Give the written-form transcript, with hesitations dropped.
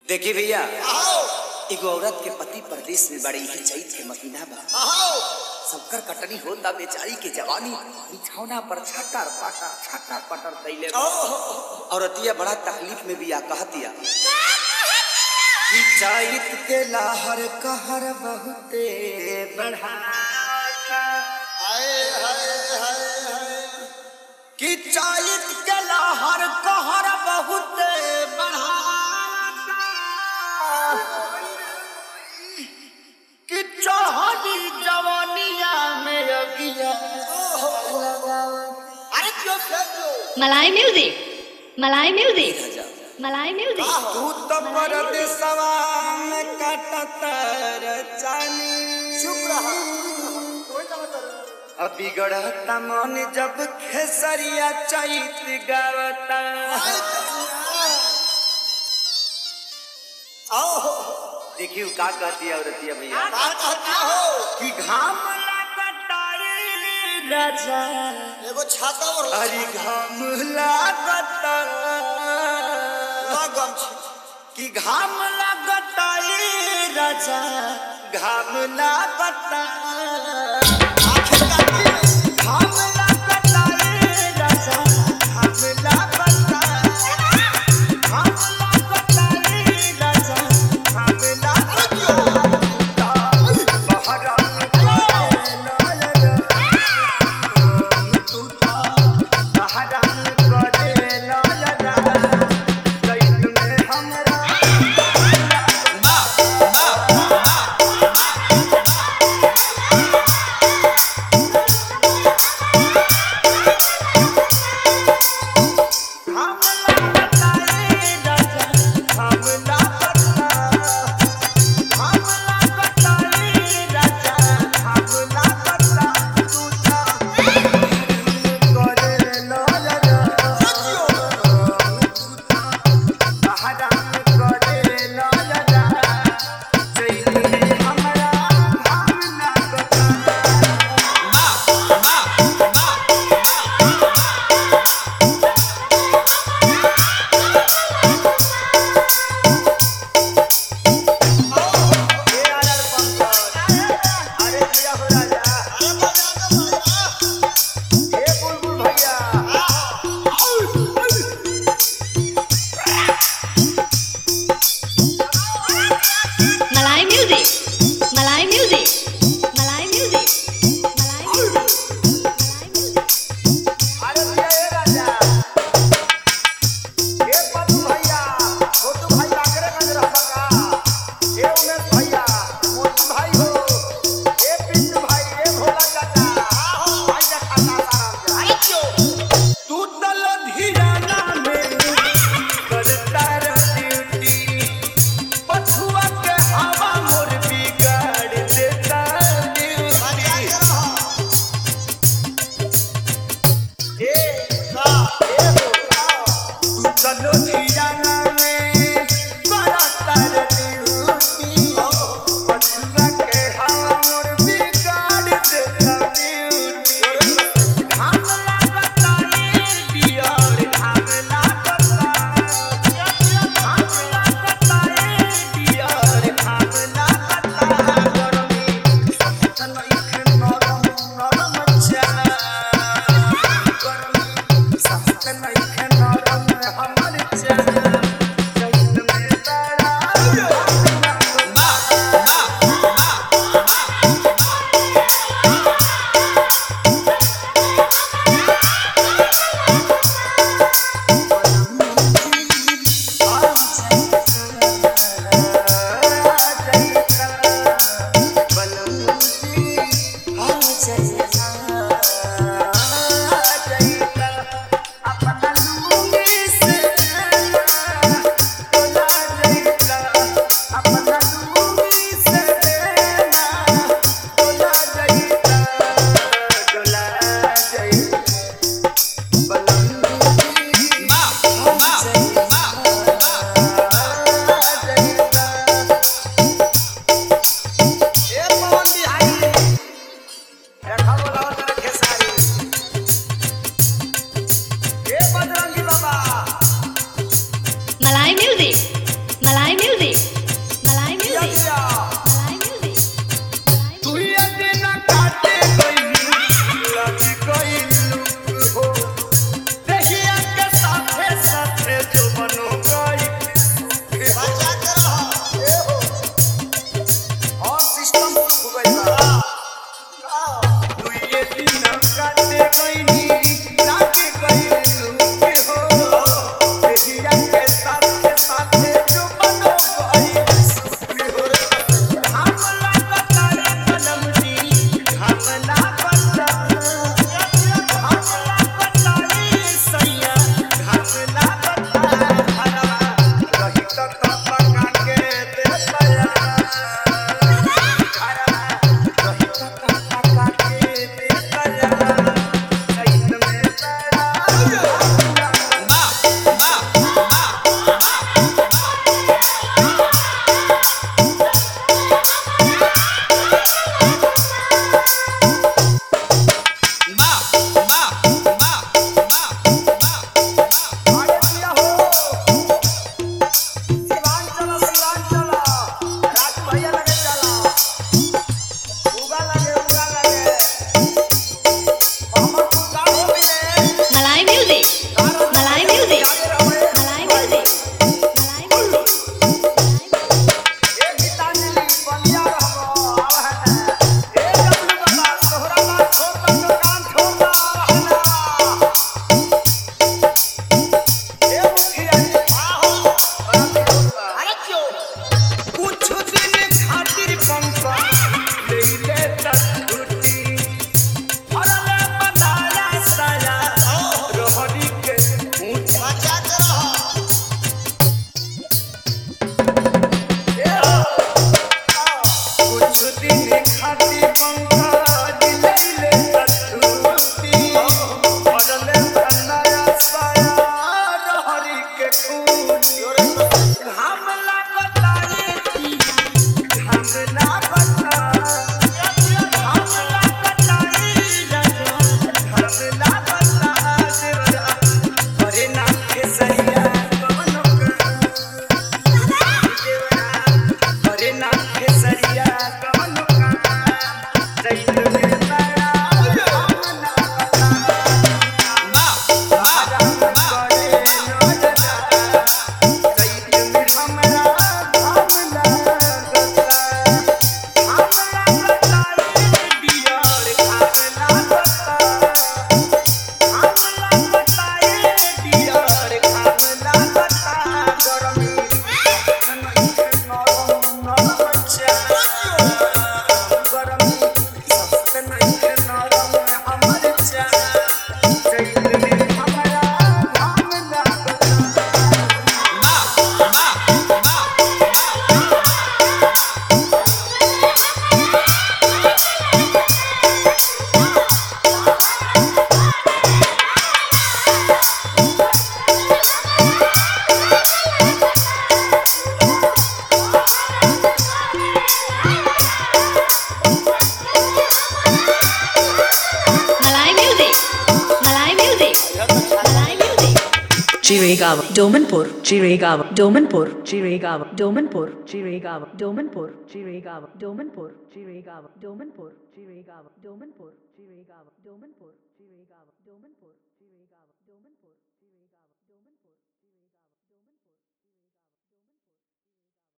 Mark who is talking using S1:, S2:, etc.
S1: देखी भैया एगो औरत के पति परदेश में बड़ी ही चैत के महीना बा सबकर कटनी होता बेचारी के जवानी बिछौना पर छाटर पटर तैले औरतिया बड़ा तकलीफ में भी आ कहतिया कि चैत के लहर कहर बहुते बढ़ाता कि चैत के लहर कहर बहुते बढ़ाता कि चढ़ी जवानिया में अगिया अरे क्यों
S2: मलाई म्यूजिक
S1: तू तो परदेसवा में कटतर जानी
S3: चुप रहा
S1: अभी गढ़ता मन जब खेसरिया चैत गावता देखियो का कहती है औरतिया भैया कि घाम लागता रे राजा
S3: एगो छाता और
S1: अरे घाम लागता
S3: लगम
S1: कि घाम लागता रे राजा घाम लागता
S3: आखिर काटी
S1: घाम लागता रे राजा घाम लागता घाम लागता रे राजा घाम लागता बहरा तू तो बहरा करे लाला कैद में हमरा
S4: Jiregaon, Domanpur, Jiregaon, Domanpur, Jiregaon, Domanpur, Jiregaon, Domanpur, Jiregaon, Domanpur, Jiregaon, Domanpur, Jiregaon, Domanpur, Jiregaon, Domanpur, Jiregaon, Domanpur.